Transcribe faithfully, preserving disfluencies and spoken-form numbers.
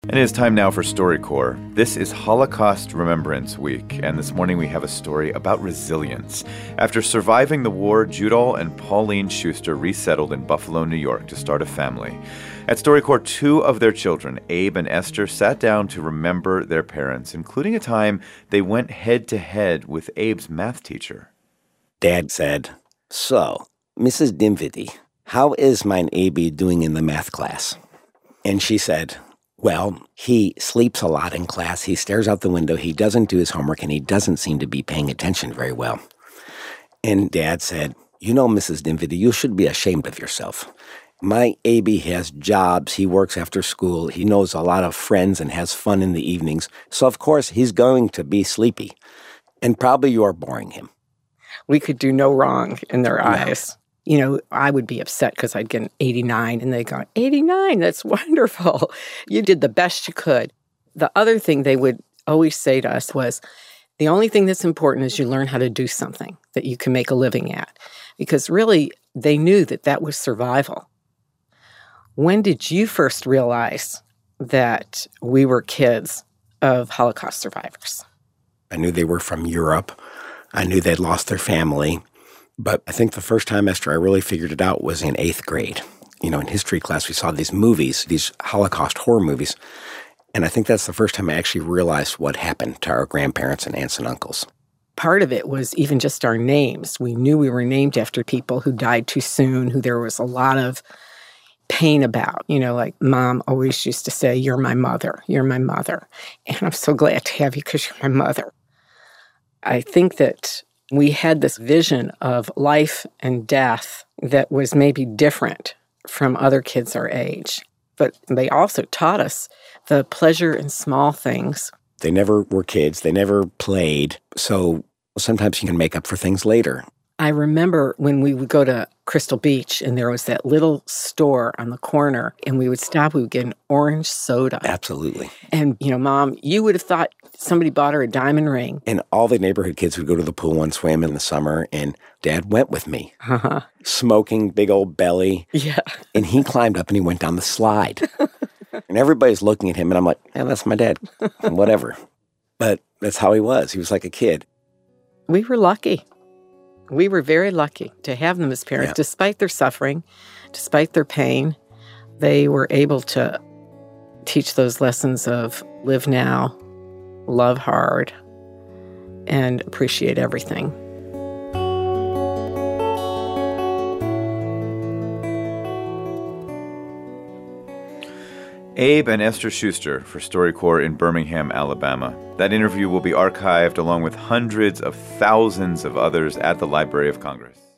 And it is time now for StoryCorps. This is Holocaust Remembrance Week, and this morning we have a story about resilience. After surviving the war, Judal and Pauline Schuster resettled in Buffalo, New York to start a family. At StoryCorps, two of their children, Abe and Esther, sat down to remember their parents, including a time they went head-to-head with Abe's math teacher. Dad said, "So, Missus Dinwiddie, how is mine Abe doing in the math class?" And she said, "Well, he sleeps a lot in class, he stares out the window, he doesn't do his homework, and he doesn't seem to be paying attention very well." And Dad said, "You know, Missus Dinwiddie, you should be ashamed of yourself. My Abe has jobs, he works after school, he knows a lot of friends and has fun in the evenings, so of course he's going to be sleepy. And probably you're boring him." We could do no wrong in their No. eyes. You know, I would be upset because I'd get an eighty-nine, and they go, eighty-nine, that's wonderful. You did the best you could. The other thing they would always say to us was, the only thing that's important is you learn how to do something that you can make a living at. Because really, they knew that that was survival. When did you first realize that we were kids of Holocaust survivors? I knew they were from Europe. I knew they'd lost their family. But I think the first time, Esther, I really figured it out was in eighth grade. You know, in history class, we saw these movies, these Holocaust horror movies. And I think that's the first time I actually realized what happened to our grandparents and aunts and uncles. Part of it was even just our names. We knew we were named after people who died too soon, who there was a lot of pain about. You know, like Mom always used to say, "You're my mother, you're my mother." And I'm so glad to have you because you're my mother. I think that we had this vision of life and death that was maybe different from other kids our age. But they also taught us the pleasure in small things. They never were kids. They never played. So sometimes you can make up for things later. I remember when we would go to Crystal Beach and there was that little store on the corner and we would stop, we would get an orange soda. Absolutely. And, you know, Mom, you would have thought somebody bought her a diamond ring. And all the neighborhood kids would go to the pool and swim in the summer, and Dad went with me. Uh-huh. Smoking, big old belly. Yeah. And he climbed up and he went down the slide. And everybody's looking at him, and I'm like, yeah, that's my dad. Whatever. But that's how he was. He was like a kid. We were lucky. We were very lucky to have them as parents. Yeah. Despite their suffering, despite their pain, they were able to teach those lessons of live now, love hard, and appreciate everything. Abe and Esther Schuster for StoryCorps in Birmingham, Alabama. That interview will be archived along with hundreds of thousands of others at the Library of Congress.